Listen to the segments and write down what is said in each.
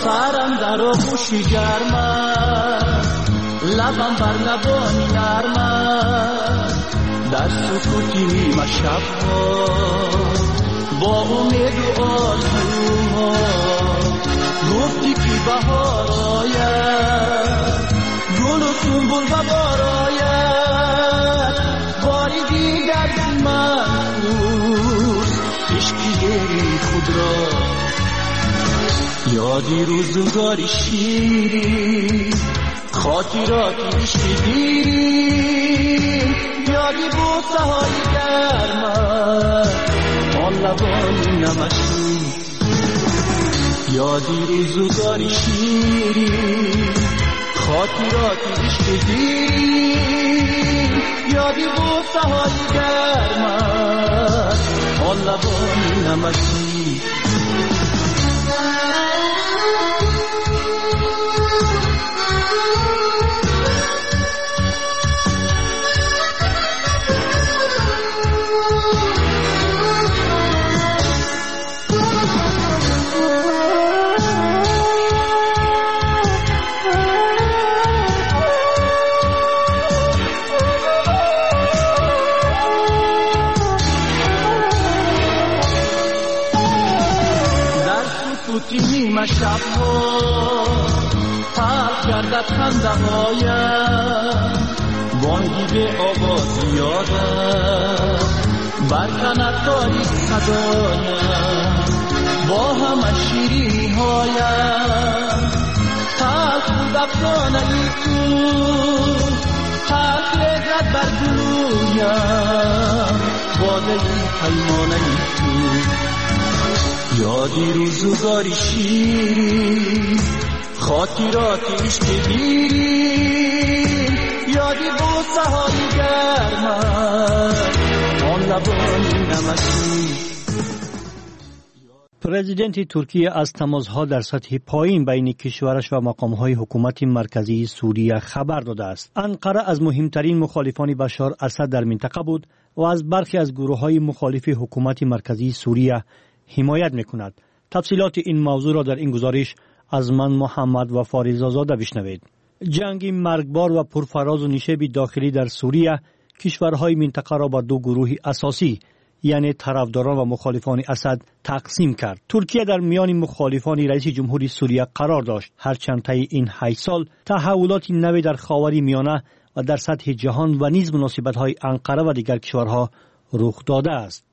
سرم در آغوشی گرم است، لبم بر لبانی نرم است، در سکوتی نیمه شب‌ها با امید و آرزوها گفتی که بهار آید، گل و سنبل و بار آید، باری دیگر من عشقی خود را یادی روزگاری شیرین، خاطرات عشقی دیرین، یادی بوسه های گرم آن لبانی نمکین، یادی روزگاری شیرین، خاطرات عشقی دیرین، یادی بوسه های گرم آن لبانی نمکین. نیمه شب‌ها پرد گردد خنده هایم، بانگی به آواز یادم برکند تاریک صدایم، با همه شیرینی هایم تلخ بود افسانه‌ای تو، تلخ لذت بر گلویم باده‌ای پیمانه‌ای تو، یادی روزگاری شیرین، خاطرات عشق دیرین، یادی بوسه های گرم آن لبانی نمکین. پرزیدنت ترکیه از تماس‌ها در سطح پایین بین کشورش و مقام‌های حکومت مرکزی سوریه خبر داده است. انقره از مهمترین مخالفان بشار اسد در منطقه بود و از برخی از گروه‌های مخالف حکومت مرکزی سوریه حمایت می‌کند. تفصیلات این موضوع را در این گزارش از من محمد و فاریزآزاده بشنوید. جنگ مرگبار و پرفراز و نشیب داخلی در سوریه کشورهای منطقه را به دو گروه اساسی یعنی طرفداران و مخالفان اسد تقسیم کرد. ترکیه در میان مخالفان رئیس جمهوری سوریه قرار داشت، هرچند طی این 8 سال تحولات نوی در خاور میانه و در سطح جهان و نیز مناسبت‌های انقره و دیگر کشورها رخ داده است.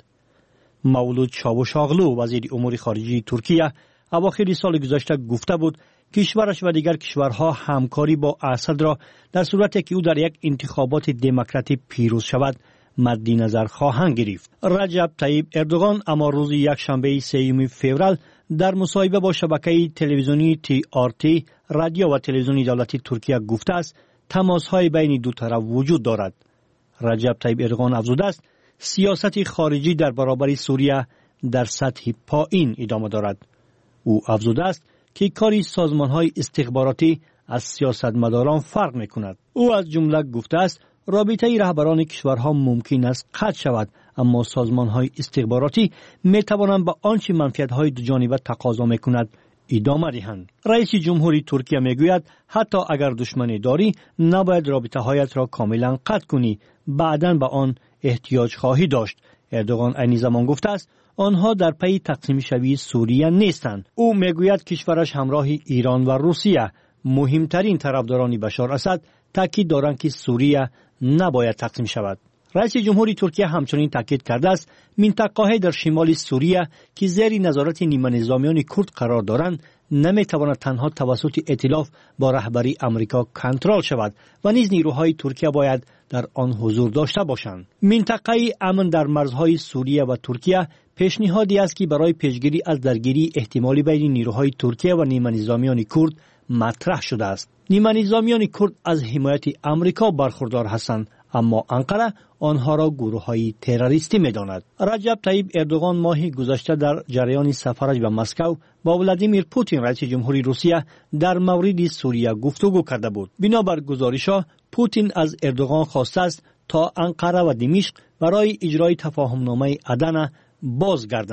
مولود چاوشاغلو وزیر امور خارجه ترکیه اواخر سال گذشته گفته بود کشورش و دیگر کشورها همکاری با اسد را در صورتی که او در یک انتخابات دموکراتیک پیروز شود مد نظر خواهند گرفت. رجب طیب اردوغان اما روز یکشنبه 3 فوریه در مصاحبه با شبکه تلویزیونی TRT رادیو و تلویزیون دولتی ترکیه گفته است تماس‌های بین دو طرف وجود دارد. رجب طیب اردوغان افزوده است سیاست خارجی در برابر سوریه در سطح پایین ادامه دارد. او افزوده است که کاری سازمان‌های استخباراتی از سیاستمداران فرق می‌کند. او از جمله گفته است رابطه رهبران کشورها ممکن است قطع شود، اما سازمان‌های استخباراتی می‌توانند به آنچه منفعت‌های دو جانبه تقاضا می‌کند ادامه دهند. رئیس جمهوری ترکیه میگوید حتی اگر دشمنی داری نباید رابطه‌هایت را کاملا قطع کنی، بعداً به آن احتیاج خواهی داشت. اردوغان عین زمان گفته است آنها در پی تقسیم شوی سوریه نیستند. او میگوید کشورش همراه ایران و روسیه مهمترین طرفداران بشار اسد تاکید دارند که سوریه نباید تقسیم شود. رئیس جمهوری ترکیه همچنین تاکید کرده است منطقه‌های در شمال سوریه که زیر نظارت نیمه نظامیان کرد قرار دارند نمیتواند تنها توسط ائتلاف با رهبری آمریکا کنترل شود و نیز نیروهای ترکیه باید در آن حضور داشته باشند. منطقه امن در مرزهای سوریه و ترکیه پیشنهادی است که برای پیشگیری از درگیری احتمالی بین نیروهای ترکیه و نیمه نظامیان کرد مطرح شده است. نیمه نظامیان کرد از حمایت آمریکا برخوردار هستند، اما انقره آنها را گروه‌های تروریستی می‌داند. رجب طیب اردوغان ماه گذشته در جریان سفرش به مسکو با ولادیمیر پوتین رئیس جمهوری روسیه در مورد سوریه گفتگو کرده بود. بنابر گزارش‌ها پوتین از اردوغان خواسته است تا انقره و دمشق برای اجرای تفاهمنامه عدن بازگردند.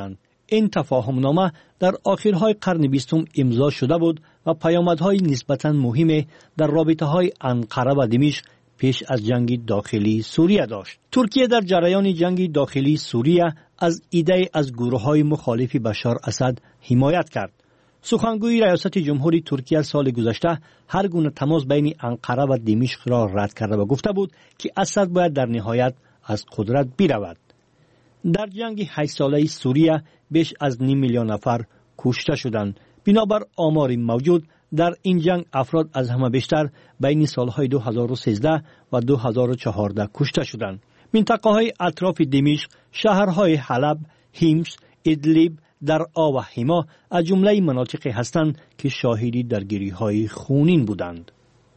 این تفاهمنامه در آخرهای قرن 20 امضا شده بود و پیامدهای نسبتاً مهم در رابطه‌های انقره و دمشق پیش از جنگ داخلی سوریه داشت. ترکیه در جریان جنگ داخلی سوریه از ایده از گروه‌های مخالف بشار اسد حمایت کرد. سخنگوی ریاست جمهوری ترکیه سال گذشته هر گونه تماس بین انقره و دمشق را رد کرده و گفته بود که اسد باید در نهایت از قدرت برود. در جنگ 8 ساله سوریه بیش از 5 میلیون نفر کشته شدند. بنابر آمار موجود در این جنگ افراد از همه بیشتر بین سالهای 2013 و 2014 کشته شدند. منطقه های اطراف دمشق، شهرهای حلب، حمص، ادلیب، درعا و حما از جمله مناطقی هستند که شاهدی درگیری‌های خونین بودند.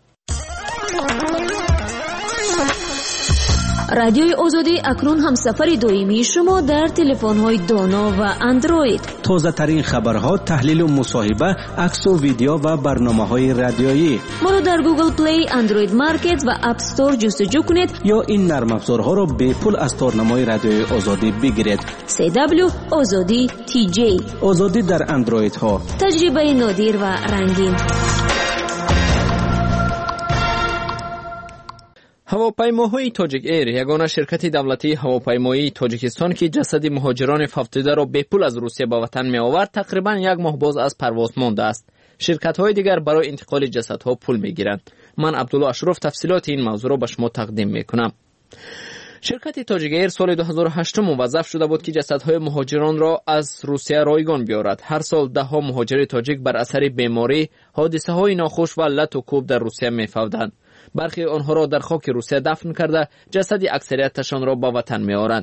رادیوی آزادی اکنون هم سفر دائمی شما در تلفن‌های دانا و اندروید. تازه ترین خبرها، تحلیل و مصاحبه، عکس و ویدیو و برنامه‌های رادیویی. ما رو در گوگل پلی، اندروید مارکت و اپ استور جستجو کنید یا این نرم افزارها را به پول از تارنمای رادیوی آزادی بگیرید. CW آزادی TJ. آزادی در اندروید ها. تجربه نادر و رنگین. هواپیماهای تاجیک ایر، یگانه شرکت دولتی هواپیمایی تاجیکستان که جسد مهاجران فوتیده را به پول از روسیه به وطن می آورد، تقریبا 1 ماه باز از پرواز مانده است. شرکت‌های دیگر برای انتقال جسدها پول می‌گیرند. من عبدالله اشرف تفصیلات این موضوع را به شما تقدیم می‌کنم. شرکت تاجیک ایر سال 2008 موظف شده بود که جسدهای مهاجران را از روسیه رایگان بیاورد. هر سال ده ها مهاجر تاجیک بر اثر بیماری، حادثه‌های ناخوش و لط و کوب در روسیه می‌فوتند. برخی آنها را در خاک روسیه دفن کرده، جسد اکثریتشان را به وطن می‌آورند.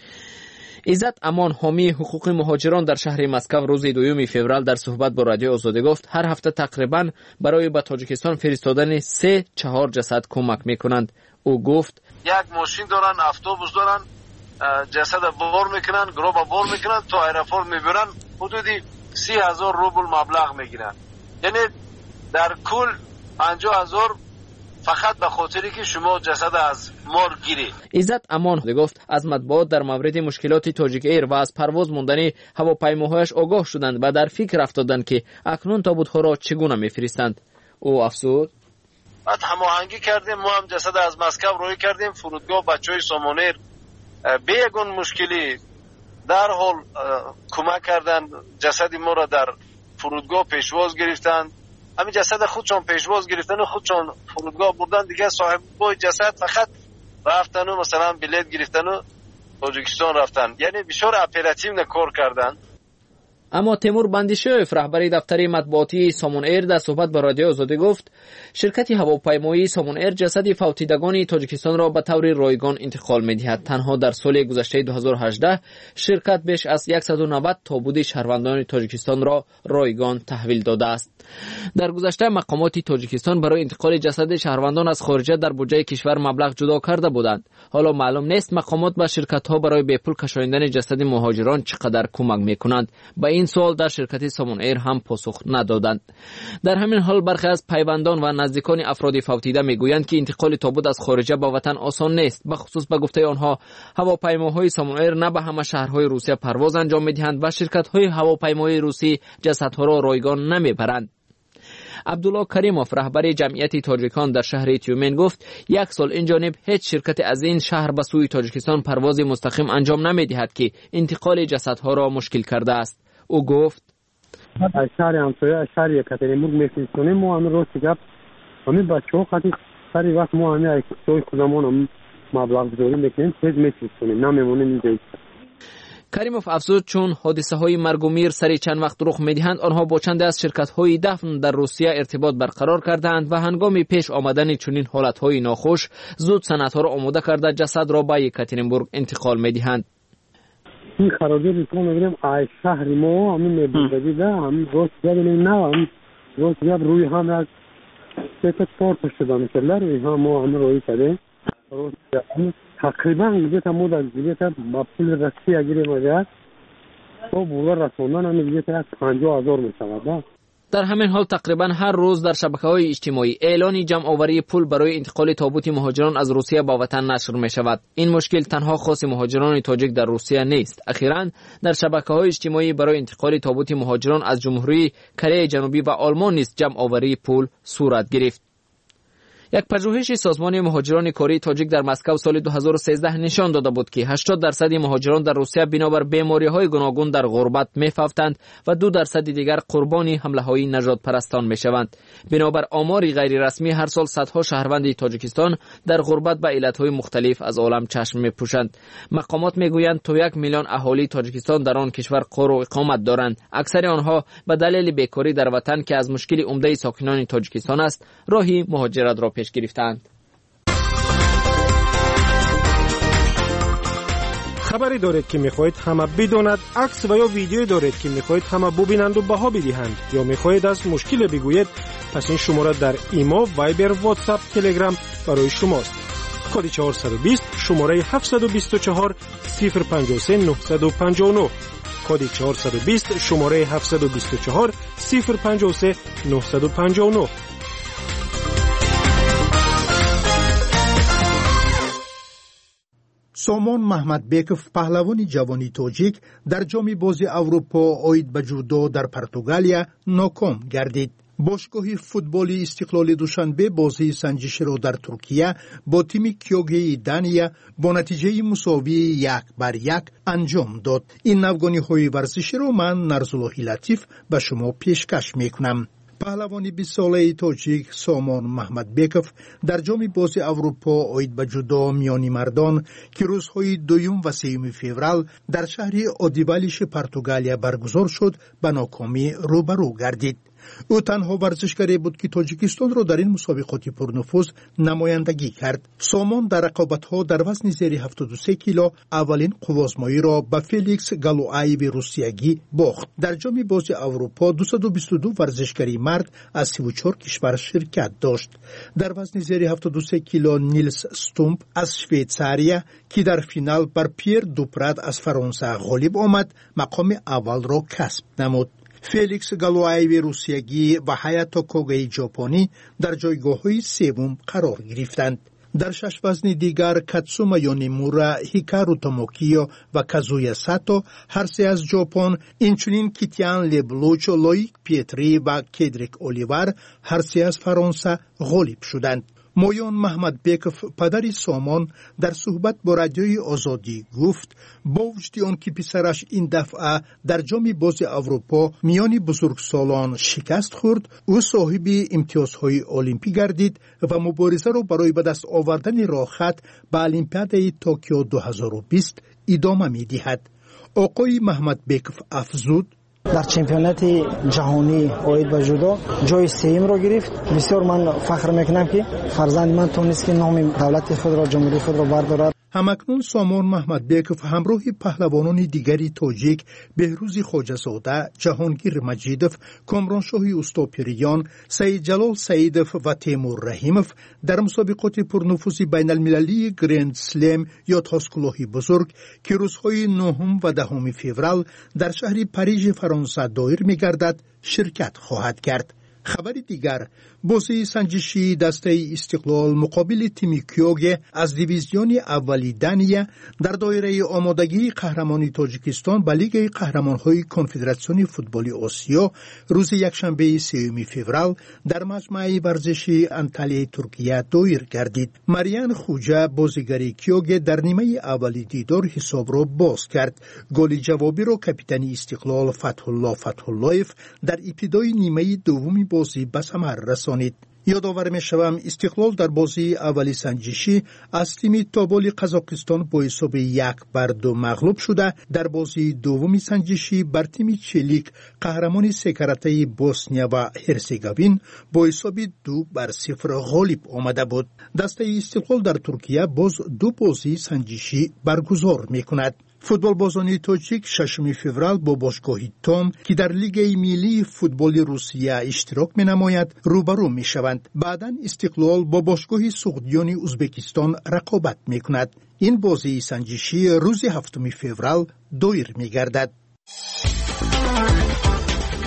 عزت امان، حامی حقوق مهاجران در شهر مسکو، روز 2 فوریه در صحبت با رادیو آزادی گفت هر هفته تقریبا برای به تاجیکستان فرستادن 3-4 جسد کمک می‌کنند. او گفت یک ماشین دارن، اتوبوس دارن، جسد بار میکنن، گروه بار میکنن، تو ایرپورت میبرن، حدودی 30,000 روبل مبلغ میگیرن. یعنی در کل 50,000 فقط به خاطری که شما جسد از مار گیری. عزت امان گفت از مطبوعات در مورد مشکلات تاجیک ایر و از پرواز موندن هواپیماهایش آگاه شدند و در فکر افتادند که اکنون تابوت‌ها را چگونه می‌فرستند. او افزود بعد هماهنگی کردیم، ما هم جسد از مسکو روی کردیم فرودگاه بچهای سامونیر به یگون مشکلی در حال کمک کردن، جسد ما را در فرودگاه پیشواز گرفتن. همین جسد خودشان پیشواز گرفتن و خودشان فرودگاه بردن، دیگه صاحب بای جسد فقط رفتن و مثلا بلیت گرفتن و تاجیکستان رفتن. یعنی بسیار اپراتیو کار کردن. اما تیمور بندیشوف، رهبر دفتر مطبوعاتی سامون ایر، در صحبت با رادیو آزادی گفت شرکت هواپیمایی سامون ایر جسد فوتیدگان تاجیکستان را به طور رایگان انتقال می‌دهد. تنها در سال گذشته 2018 شرکت بیش از 190 تابوت شهروندان تاجیکستان را رایگان تحویل داده است. در گذشته مقامات تاجیکستان برای انتقال جسد شهروندان از خارجه در بودجه کشور مبلغ جدا کرده بودند. حالا معلوم نیست مقامات به شرکت‌ها برای به پول کشاندن جسد مهاجران چقدر کمک می‌کنند. با این سوال در شرکت سامون ایر هم پاسخ ندادند. در همین حال برخی از پیوندان و نزدیکان افراد فوتیده میگویند که انتقال تابوت از خارجه به وطن آسان نیست. به خصوص به گفته آنها هواپیماهای سامون ایر نه به همه شهرهای روسیه پرواز انجام می‌دهند و شرکت‌های هواپیمایی روسی جسدها را رایگان نمیبرند. عبدالله کریموف، رهبر جمعیت تاجیکان در شهر تیومن گفت 1 سال این جانب هیچ شرکت از این شهر به سوی تاجیکستان پرواز مستقیم انجام نمی‌دهد که انتقال جسدها را مشکل کرده است. او گفت از شهر همسایه شهر یکاترینبورگ میفرستونیم. ما همین روز گپ همین بچه‌ها خاطر سری وقت ما همین توی خودمون هم مبلغ گذاری میکنیم، چیز میفرستونیم، نمیمونیم اینجا. کریموف افزود چون حادثه های مرگ و میر سری چند وقت رخ میدهند، آنها با چند از شرکت های دفن در روسیه ارتباط برقرار کردند و هنگام پیش آمدن چنین حالت های ناخوش زود سندها را آماده کرده جسد را به یکاترینبورگ انتقال میدهند. این خراجی ریسمان میگیریم از شهر ما همین بزرگی همین روز ببینیم نه همین روز جب روی هم از سیت پورت شده میکرده روی هم ما همین روی کرده روز تقریبا گذیت هم بود از گذیت با پول رسی اگیریم اگر تو بوده رسوندن همین گذیت از 50,000 میشود. در همین حال تقریبا هر روز در شبکه‌های اجتماعی اعلان جمع آوری پول برای انتقال تابوت مهاجران از روسیه به وطن نشر می شود. این مشکل تنها خاص مهاجران تاجیک در روسیه نیست. اخیراً در شبکه‌های اجتماعی برای انتقال تابوت مهاجران از جمهوری کره جنوبی و آلمان نیز جمع آوری پول صورت گرفت. یک پژوهش سازمان مهاجران کاری تاجیک در مسکو سال 2013 نشان داده بود که 80% مهاجران در روسیه بنابر بیماری‌های گوناگون در غربت می‌افتند و 2% دیگر قربانی حمله‌های نژاد پرستان می‌شوند. بنابر آماری غیر رسمی هر سال صدها شهروند تاجیکستان در غربت به علت‌های مختلف از عالم چشم می‌پوشند. مقامات می‌گویند تا 1 میلیون اهالی تاجیکستان در آن کشور قرار و اقامت دارند. اکثر آنها به دلیل بیکاری در وطن که از مشکل عمده ساکنان تاجیکستان است، راهی مهاجرت را پیش گرفتند. خبری دارید که میخواهید همه بداند، عکس و یا ویدیویی دارید که میخواهید همه ببینند و بها بدهند، یا میخواهید از مشکل بگویید، پس این شماره در ایما، وایبر، واتساپ، تلگرام برای شماست. کد 420 شماره 724 053 959. کد 420 شماره 724 053 959. سامان محمدبیکوف پهلوان جوانی تاجیک در جام بازی اروپا عاید به جودو در پرتغالیا ناکام گردید. باشگاه فوتبال استقلال دوشنبه بازی سنجشی را در ترکیه با تیم کیوگی دانیا با نتیجه مساوی 1-1 انجام داد. این نوگانی‌های ورزشی را من نرزاللهی لطیف به شما پیشکش میکنم. پهلوان 20 ساله تاجیک سامان محمدبیکوف در جام بازی اروپا عاید به جودو میانی مردان که روزهای 2 و 3 فوریه در شهر آدیبالیش پرتغالیا برگزار شد به ناکامی روبرو گردید. او تنها ورزشکاری بود که تاجیکستان را در این مسابقات پرنفوذ نمایندگی کرد. سامان در رقابت‌ها در وزن زیر 73 کیلو اولین قوازمایی را به فلیکس گالوآیو روسیایی باخت. در جام بازی اروپا 222 ورزشکاری مرد از 34 کشور شرکت داشت. در وزن زیر 73 کیلو نیلس ستومپ از شویتزاریا که در فینال بر پیر دوپراد از فرانسه غالب آمد، مقام اول را کسب نمود. فلیکس گالوآیو روسیایی و هایاتو کوگای ژاپنی در جایگاه‌های سوم قرار گرفتند. در 6 وزن دیگر کاتسوما یونیمورا، هیکارو توموکیو و کازویا ساتو هر سه از ژاپن، اینچنین کیتیان لبلوچ، لویک پیتری و کدریک اولیور هر سه از فرانسه غالب شدند. مویان محمدبیکوف پدر سامان در صحبت با رادیوی آزادی گفت با وجود آن که پسرش این دفعه در جام بازی اروپا میان بزرگسالان شکست خورد، او صاحب امتیازهای المپیک گردید و مبارزه را برای به دست آوردن راه خط به المپیاد توکیو 2020 ادامه می‌دهد. آقای محمدبیکوف افزود: در چمپیونات جهانی عاید به جودو جای سوم را گرفت. بسیار من فخر میکنم که فرزند من تونست که نام دولت خود را، جمهوری خود را بردارد. همکنون سامان محمدبیکوف همراه پهلوانان دیگری تاجیک بهروز خواجه‌زاده، جهانگیر مجیدوف، کامرانشاه اوستاپیریان، سید جلال سیدوف و تیمور رحیموف در مسابقات پرنفوذ بین المللی گرند سلم یا تاسکلوهی بزرگ که روزهای 9 و 10 فوریه در شهر پاریژ فرانسه دایر می‌گردد شرکت خواهد کرد. خبر دیگر، بازی سنجشی دسته استقلال مقابل تیم کیوگه از دیویزیون اولی دانیا در دایره آمادگی قهرمانی تاجیکستان به لیگ قهرمان‌های کنفدراسیون فوتبال آسیا روز یکشنبه 3 فوریه در مجمع ورزشی انتالیای ترکیه دایر گردید. مریان خوجه بازیگر کیوگه در نیمه اولی دیدار حساب را باز کرد. گل جوابی را کاپیتان استقلال فتح اللهیف در ابتدای نیمه دوم بازی به ثمر رسانید. یادآور می‌شوم استقلال در بازی اولی سنجشی از تیم تابول قزاقستان با حساب 1-2 مغلوب شده، در بازی دومی سنجشی بر تیم چلیک قهرمان سکرته بوسنیا و هرزگوین با حساب 2-0 غالب آمده بود. دسته استقلال در ترکیه باز 2 بازی سنجشی برگزار می‌کند. فوتبال بازان تاجیک 6 فوریه با باشگاه توم که در لیگ ملی فوتبال روسیه اشتراک می‌نماید روبرو می‌شوند. بعداً استقلال با باشگاه سعودیان ازبکستان رقابت می‌کند. این بازی سنجشی روز 7 فوریه دایر می‌گردد.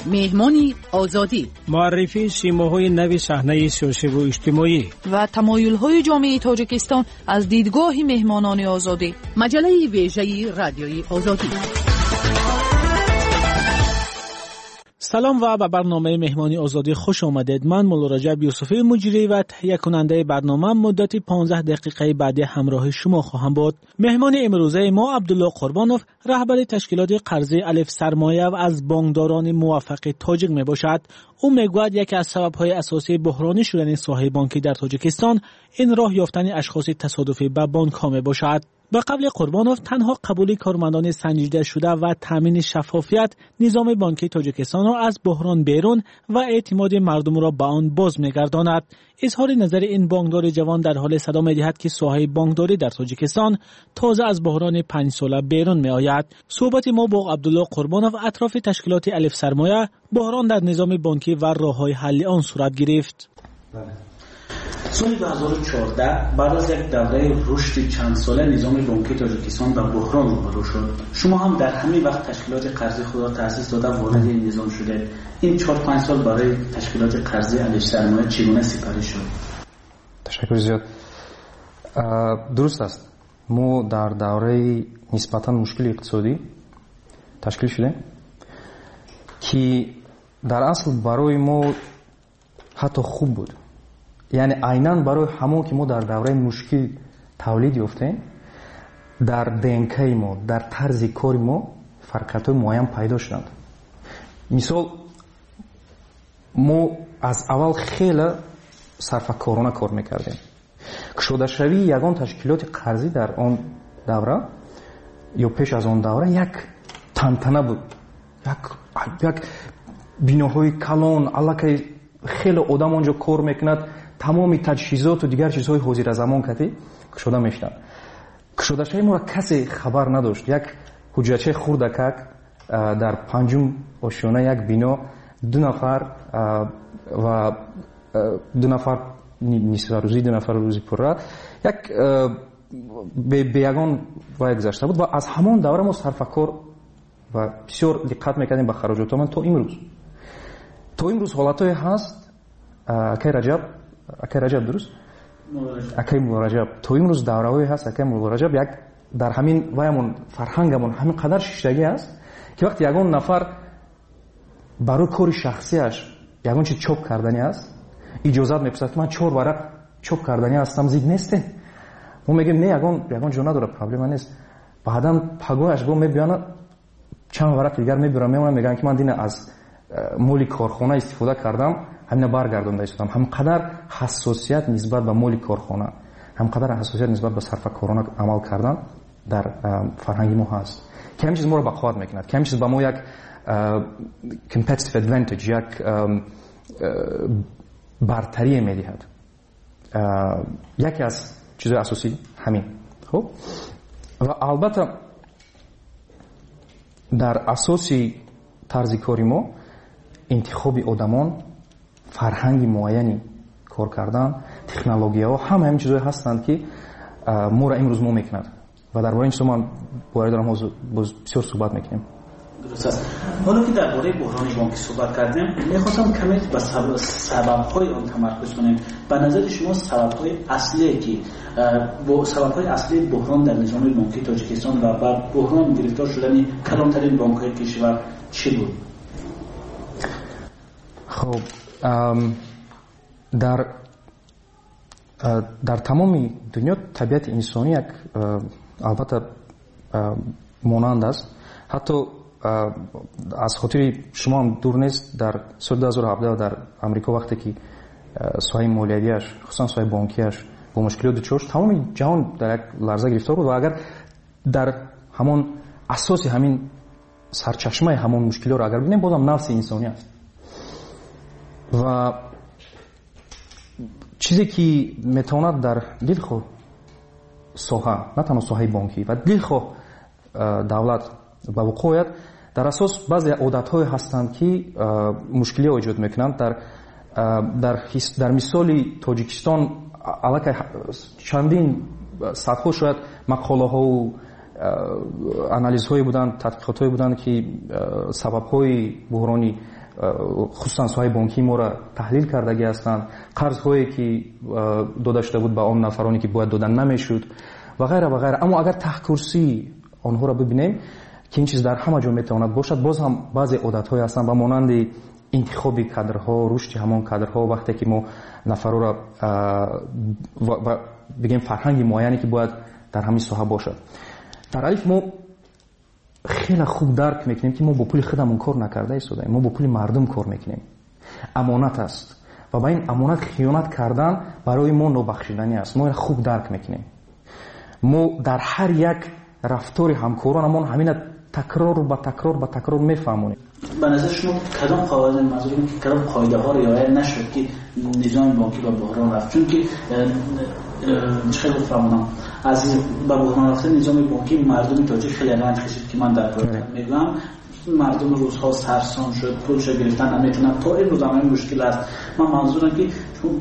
مهمانی آزادی، معرفی سیماهای نوی صحنه سیاسی و اجتماعی و تمایل‌های جامعه تاجیکستان از دیدگاه مهمانان آزادی. مجله ویژه رادیوی آزادی. سلام و به برنامه مهمانی آزادی خوش آمدید. من مولا رجب یوسفی مجری و تهیه کننده برنامه مدت 15 دقیقه بعد همراه شما خواهم بود. مهمان امروزه ما عبدالله قربانوف، رهبر تشکیلات قرضه الف سرمایه و از بانکداران موفق تاجیک می باشد. او میگوید یکی از سبب‌های اساسی بحرانی شدن ساحه بانکی در تاجیکستان این راه یافتن اشخاص تصادفی به بانک‌ها می باشد. به قبل قربانوف تنها قبول کارمندان سنجیده شده و تامین شفافیت نظام بانکی تاجیکستان را از بحران بیرون و اعتماد مردم را به آن باز می‌گرداند. اظهار نظر این بانکدار جوان در حال صدا می‌دهد که ساحه بانکداری در تاجیکستان تازه از بحران 5 ساله بیرون می‌آید. صحبت ما با عبدالله قربانوف اطراف تشکیلات الف سرمایه، بحران در نظام بانکی و راه‌های حل آن صورت گرفت. سال 2014 بعد از یک دوره رشد چند ساله نظام بانکی تاجیکستان به بحران روبرو شد. شما هم در همین وقت تشکیلات قرضه خود را تأسیس داده وارد این نظام شده. این 4-5 سال برای تشکیلات قرضه الف سرمایه چگونه سپری شد؟ تشکر زیاد. درست است. ما در دوره نسبتاً مشکل اقتصادی تشکیل شدیم که در اصل برای ما حتی خوب بود. یعنی عیناً برای همون که ما در دوره مشکل تولید یافتیم، در دنکای ما، در طرز کار ما فرقیت‌های معین پیدا شدند. مثال ما از اول خیلی صرفه‌کارانه کار میکردیم. کشوده شوی یگان تشکیلات قرضی در آن دوره یا پیش از آن دوره یک تنتنه بود، یک بیناهای کلان، الکی خیلی آدم آنجا کار میکند، تمام تجهیزات و دیگر چیزهای حاضر زمان کتی کشوده میشدن. کشوده شوی ما را کسی خبر نداشت. یک حجرچه خوردکک در پنجم آشیانه یک بینا 2 نفر و 2 نفر نصف روزی 2 نفر روزی پره یک به یگان وای گذشته بود و از همان دوره ما صرفه‌کار و بسیار دقت میکردیم به خراجاتمون تا امروز حالتایی هست. اکی رجب درست؟ اکی رجب تا امروز دوره‌ای هست. اکی رجب یک در همین وایمون فرهنگمون همین قدر شیشتگی است که وقتی یگان نفر برای کار شخصیش یگان چیز چوب کردنی است، اجازت میپرسد من 4 ورق چوب کردنی هستم، زیگ نیسته. ما میگیم نه یگان جو نداره، پرابلم نیست. بعداً پگوهش گو میبیانه چند ورق دیگر میبرم میگن که من دین از مولی کارخانه استفاده کردم، همین برگردونده استم. همقدر حساسیت نسبت به مولی کارخانه، همقدر حساسیت نسبت به صرفه‌کارانه عمل کردن در فرهنگ ما هست که همین چیز ما رو بقوت میکند، که همین چیز به ما یک competitive advantage، یک برتری میدهد. یکی از چیزهای اساسی همین. خب و البته در اساسی طرز کاری ما انتخاب آدمان، فرهنگ معینی کار کردن، تکنولوژی‌ها، همین چیزایی هستند که ما را امروز ما میکند و درباره این چیزا من باید دارم بسیار صحبت میکنیم. درست است. حالا که درباره بحران بانکی صحبت کردیم، میخواستم کمی به سبب‌های آن تمرکز کنیم. به نظر شما سبب‌های اصلی بحران در نظام بانکی تاجیکستان و بر بحران گرفتار شدن کلانترین بانک‌های کشور چی بود؟ خب در تمام دنیا طبیعت انسانی یک البته مانند است. حتی از خاطر شما هم دور نیست، در سال 2017 در امریکا وقتی که ساحه مالیاتیش خصوصا ساحه بانکیش با مشکلات دچار شد، تمام جهان در یک لرزه گرفتار بود و اگر در همان اساس همین سرچشمه همون مشکلات را اگر ببینیم، بازم نفس انسانی است. و چیزی که میتواند در دلخواه ساحه، نه تنها ساحه بانکی و دلخواه دولت به وقوع آید، در اساس بعضی عادت‌های هستند که مشکلی ایجاد میکنند. در مثال تاجیکستان علاقه چندین صدها شاید مقاله‌ها و انالیزهای بودند، تحقیقات‌های بودند که سبب‌های بحرانی خصوصا соҳаи бонкии моро таҳлил кардагӣ ҳастанд, қарзҳое ки дода шуда буд ба он нафароне ки бояд дода намешуд ва ғайра ва ғайра. Аммо агар таҳкурсии онҳоро бибинем ки ин чиз дар ҳама ҷо метавонад бошад, боз ҳам баъзе одатҳое ҳастанд ба монанди интихоби кадрҳо, рушди ҳамон кадрҳо, вақте ки мо нафароро бигем фарҳанги муайяне ки бояд дар ҳамин соҳа бошад. дар алиф мо хеле хуб дарк мекунем ки мо бо пули худамон кор накарда истодаем, мо бо пули мардум кор мекунем. Амонат аст ва ба ин амонат хиёнат кардан барои мо нобахшиданӣ аст. мо хуб дарк мекунем. мо дар ҳар як рафтори ҳамкоронамон ҳамина такрор ба такрор мефаҳмонем. به نظر شما کدام قواعد منظورم که کدام قاعده ها رعایت نشد که نظام بانکی به بحران رفت؟ چون که خیلی فهمیدم از به بحران رفتن نظام بانکی مردم تاجیک خیلی رنج کشید که من در پایتخت میگم مردم روزها سرسام شد، پولش گرفتن نمیتونن، تا امروز هم مشکل است. من منظورم که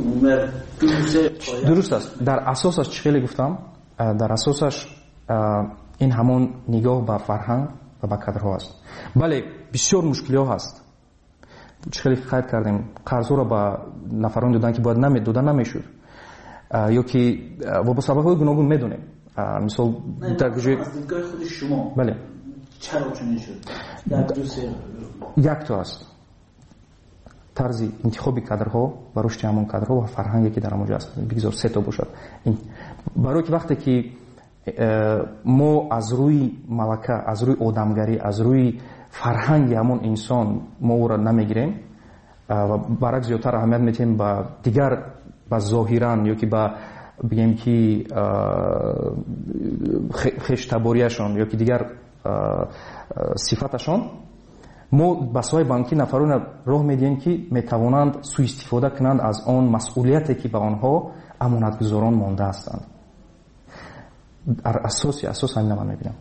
درست است. در اساسش چی خیلی گفتم؟ در اساسش این همون نگاه به فرهنگ و به کادرها است. بله بسیار مشکلی ها هست. خیلی خیلی کردیم قرض را به نفران دادن که باید دادن نمیشود یا که و با سبب های گوناگون میدونیم. مثال در دیدگاه خود شما بله چرا چنین شد؟ یک تو است طرز انتخاب کادرها و رشد همون کادرها و فرهنگی که در آنجا است. بگذار سه تا باشد. این برای که وقتی که ما از روی ملکه، از روی آدمگری، از روی فرهنگ همون انسان ما او را نمیگیریم و برعکس زیادتر اهمیت میتیم به دیگر به ظاهران یا که به بگیم که خشتباریشان یا که دیگر صفتشان، ما به سوی بانکی نفران راه میدیم که میتوانند سوء استفاده کنند از آن مسئولیتی که به آنها امانتگزاران مانده هستند. اساس همین من میبینم.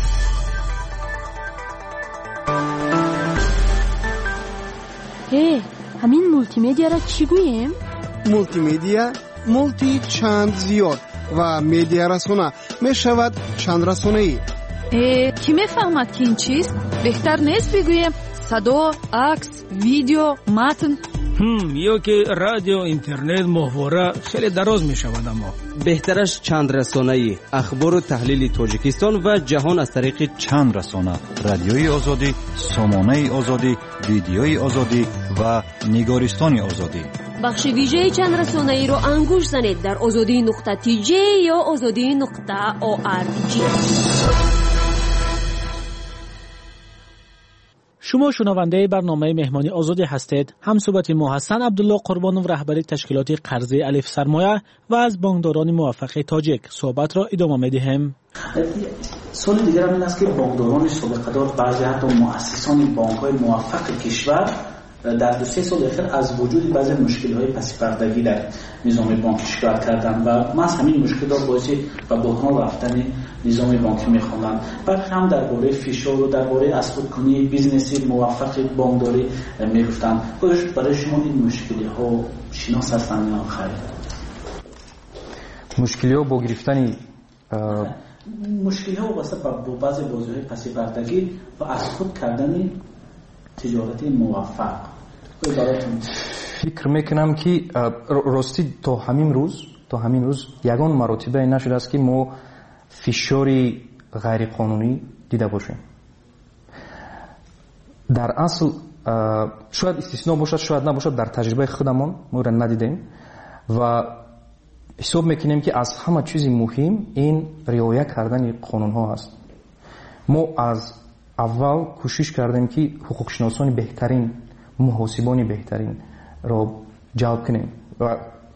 همین مولتی میدیا را چی گوییم؟ مولتی میدیا مولتی چند زیاد و میدیا رسانه میشود چند رسانه ای. کی میفهمد که این چیست؟ بهتر نیست بگویم صدا، عکس، ویدیو، متن؟ یا که رادیو، اینترنت، محوره خیلی دراز می شود. اما بهترش چند رسانه‌ای، اخبار و تحلیل تاجیکستان و جهان از طریق چند رسانه: رادیوی آزادی، سامانه آزادی، ویدیوی آزادی و نگارستان آزادی. بخش ویژه چند رسانه‌ای رو انگوش زنید در azadi.tj یا azadi.org. شما شنونده برنامه مهمانی آزادی هستید. هم صحبت ما حسن عبدالله قربانو رهبر تشکیلات قرضه الف سرمایه و از بانکداران موفق تاجیک صحبت را ادامه می‌دهیم. سوال دیگر هم این است که بانکداران سابقه دار، بعضی حتی مؤسسان بانک‌های موفق کشور در 2-3 سال اخیر از وجود بعضی مشکل‌های پس پردگی در نظام بانکی شکایت کردند و ما از همین مشکلات باعث به بحران رفتن نظام بانکی می‌خواندند. برخی هم درباره فشار و درباره از خودکنی بیزنسی موفق بانکداری می‌گفتند. برای شما این مشکل‌ها شناس هستند یا خیر؟ مشکل‌ها با گرفتن مشکل‌ها واسه با بعضی بازی‌های پس پردگی و از خود کردن تجارتی موفق. فکر میکنم که راستی تا همین روز یگان مراتبه نشده است که ما فشاری غیر قانونی دیده باشیم. در اصل شاید استثناء باشد، شاید نباشد، در تجربه خودمون ما را ندیدیم و حساب میکنیم که از همه چیز مهم این رعایت کردن قانون ها است. ما از اول کوشش کردیم که حقوقشناسان بهترین، محاسبان بهترین را جلب کنیم و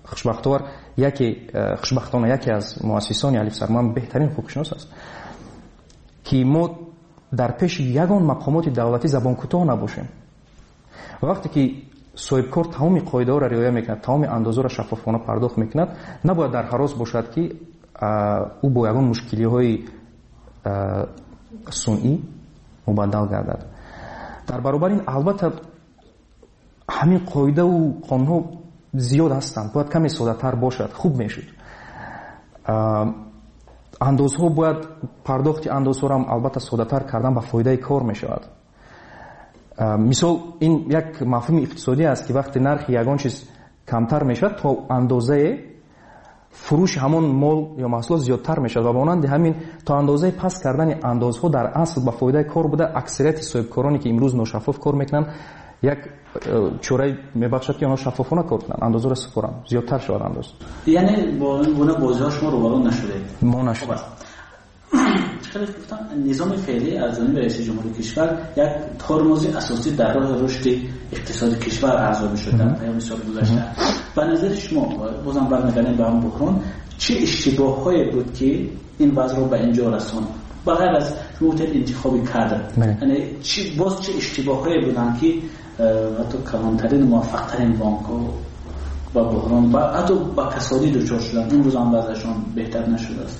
خوشبختانه یکی از مؤسسان الف سرمایه بهترین حقوقشناس است که ما در پیش یگان مقامات دولتی زبان کوتاه نباشیم. وقتی که صاحب کار تمام قاعده ها را رعایت میکند، تمام اندازه را شفافانه پرداخت میکند، نباید در هراس باشد که او با یگان مشکلی های صنعی مبدل گردد. در برابر این البته همین قاعده و قانون ها زیاد هستند، باید کمی ساده تر باشد، خوب میشد. اندازها باید پرداخت اندازها را هم البته ساده تر کردن به فایده کار میشود. مثال این یک مفهوم اقتصادی است که وقتی نرخ یگان چیز کمتر میشود تا اندازه فروش همون مال یا محصول زیادتر میشود و مانند همین تا اندازه پس کردن اندازها در اصل به فایده کار بوده. اکثریت صاحبکارانی که امروز ناشفاف کار میکنن یک چوره میبخشد که اونا شفافانه کار کنن، اندازه رو سپرن، زیادتر شود انداز. یعنی با این گونه بازی‌ها شما روبرو نشده؟ ما نشده. خیلی گفتم نظام فعلی از جانب رئیس جمهور کشور یک ترمز اساسی در راه رشد اقتصاد کشور ارزیابی شده در پیام سال گذشته. به نظر شما بازم برمیگردیم به هم بحران، چه اشتباه‌هایی بود که این وضع رو به اینجا رساند؟ بغیر از روتر انتخابی کادر، یعنی چه اشتباه‌هایی بودن که حتی کلانترین موفق‌ترین بانک‌ها با بحران و حتی با کسادی دچار شدن، این روز هم وضعشون بهتر نشده است؟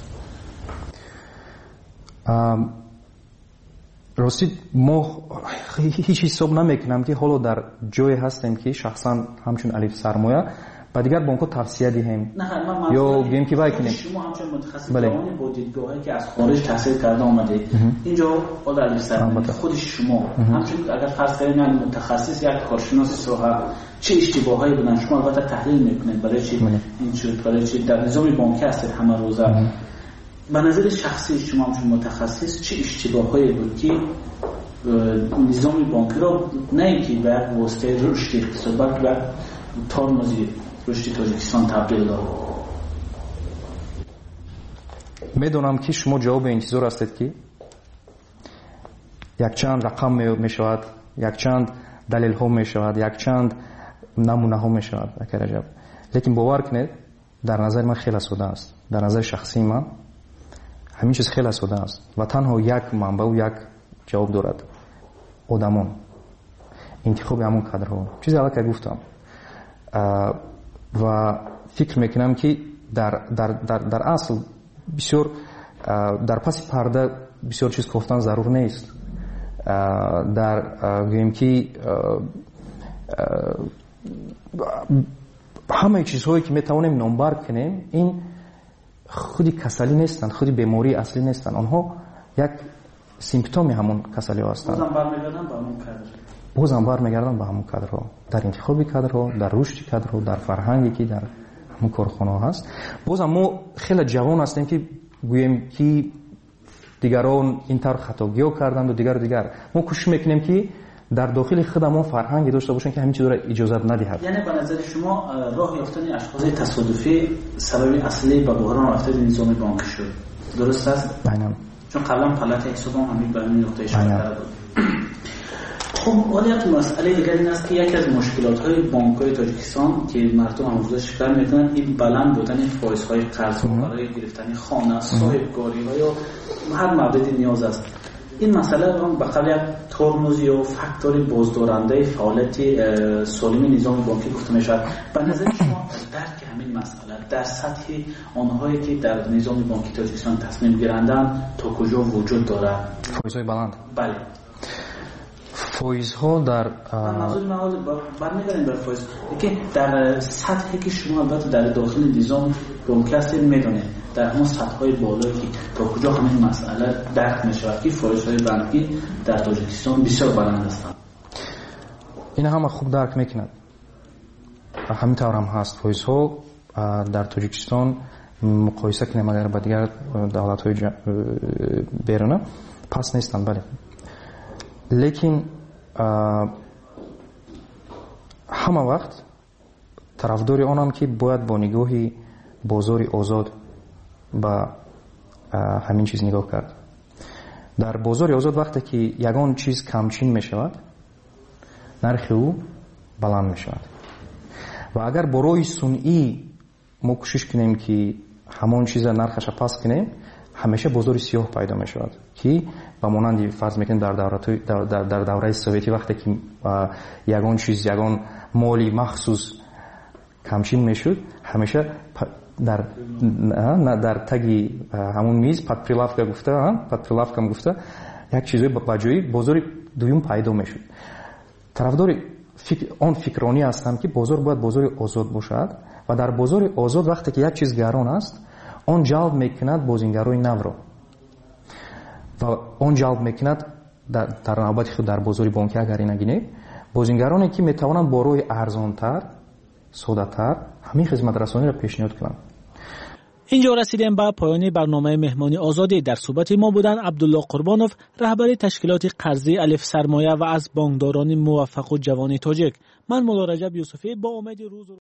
راستی ما هیچ حساب نمیکنم که حالا در جای هستیم که شخصا همچون الف سرمایه با دیگر بانک‌ها توصیه دهیم یا گیم که کنیم. شما همچون متخصص جوانی با دیدگاهی که از خارج تحصیل کرده آمده اینجا حالا الف سرمایه خود شما همچون اگر فرض کنیم متخصص یک کارشناس ساحه چه اشتباهایی بودن شما البته تحلیل میکنید برای چی این شد، برای چی در نظام بانکی هستید همه روزه. به نظر شخصی شما همچون متخصص چه اشتباهایی بود که نظام بانکی را نه اینکه به یک واسطه رشد اقتصاد بلکه به ترمز رشد تاجیکستان تبدیل داد؟ میدونم که شما جواب انتظار هستید که یک چند رقم می شود، یک چند دلیل ها می شود، یک چند نمونه ها می شود. لیکن باور کنید در نظر من خیلی ساده است. در نظر شخصی من همین چیز خیلی ساده است و تنها یک منبع و یک جواب دارد: آدمان، انتخاب همون کادرها. چیزی الان که گفتم و فکر میکنم که در اصل بسیار در پس پرده بسیار چیز گفتن ضرور نیست. در گویم که همه چیزهایی که میتوانیم نامبر کنیم این خودی کسلی نیستند، خودی بیماری اصلی نیستند، آنها یک سیمپتوم همون کسلی ها هستند. بازم برمیگردن به همون کادرها، در انتخاب کادرها، در رشد کادرها، در فرهنگی که در همون کارخانه ها هست. بازم ما خیلی جوان هستیم که گوییم که دیگران این طور خطاگی‌ها کردند و دیگر ما کوشش میکنیم که در داخل خودمون فرهنگی داشته باشیم که همین چیزا را اجازه ندهد. یعنی به نظر شما راه یافتن اشخاص تصادفی سبب اصلی به بحران رفتن نظام بانکی شد، درست است؟ بله. چون قبلا پلات حساب همین به این نقطه اشاره کرده بود. خب ولی یک مسئله دیگر این است که یکی از مشکلات‌های بانک‌های تاجیکستان که مردم امروزه شکایت می‌کنند این بلند بودن فایزهای قرض برای گرفتن خانه، صاحب‌کاری‌ها یا هر موردی نیاز است. این مسئله هم به قبل یک ترمز یا فاکتور بازدارنده فعالیت سالم نظام بانکی گفته می‌شود. به نظر شما درک همین مسئله در سطح آنهایی که در نظام بانکی تاجیکستان تصمیم گیرندند تا کجا وجود دارد؟ فایزهای بلند. بله. فایزها در منظور من برمیگردیم به فایز که در سطحی که شما البته در داخل نظام بانکی هستید میدونید در همون سطح‌های بالایی که تا کجا همین مسئله درک می‌شود که فایزهای بانکی در تاجیکستان بسیار بلند هستند. این همه خوب درک می‌کنند. همین طور هم هست. فایزها در تاجیکستان مقایسه کنیم اگر با دیگر دولت‌های بیرون پس نیستند. بله. لیکن همه وقت طرفدار آنم که باید با نگاهی بازار آزاد با همین چیز نگاه کرد. در بازار آزاد وقتی که یگان چیز کمچین می شود نرخ او بلند می شود و اگر برای صنعی ما کوشش کنیم که همون چیز نرخش پس کنیم همیشه بازار سیاه پیدا می شود که با مانند فرض میکنیم در دوره سوویتی وقتی که یگان چیز یگان مالی مخصوص کمچین میشد همیشه در تگی همون میز پادپرилавка گفته یک چیزی با جای بازار دوم پیدا میشد. طرفدار آن فکرانی هستم که بازار باید بازار آزاد باشد و در بازار آزاد وقتی که یک چیز گران است آن جلب میکند بازیگرای نو را و آن جلب میکند در نوبت خود در بازار بانکی اگر اینگینه بازیگرانی که میتوانند با روی ارزانتر ساده‌تر همین خدمت رسانی را پیشنهاد کنند. اینجا رسیدیم به پایان برنامه مهمانی آزادی. در صحبت ما بودن عبدالله قربانوف، رهبر تشکیلات قرضی الف سرمایه و از بانکداران موفق و جوان تاجیک. من مولا رجب یوسفی با امید روز